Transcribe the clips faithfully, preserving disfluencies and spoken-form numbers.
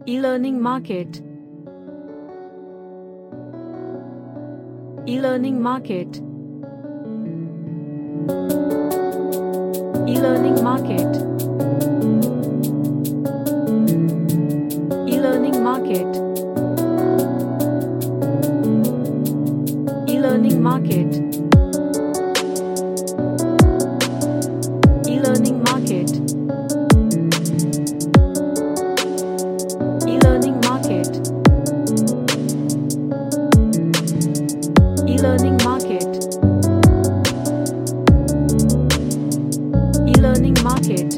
E-learning market. E-learning market. E-learning market. E-learning market. E-learning market. E-learning market. E-learning market. E-learning market. E-learning market.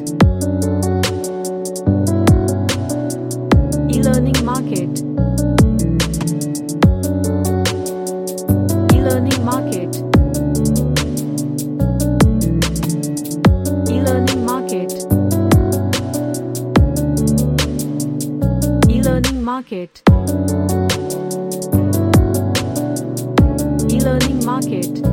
E-learning market. E-learning market. E-learning market. E-learning market. E-learning market.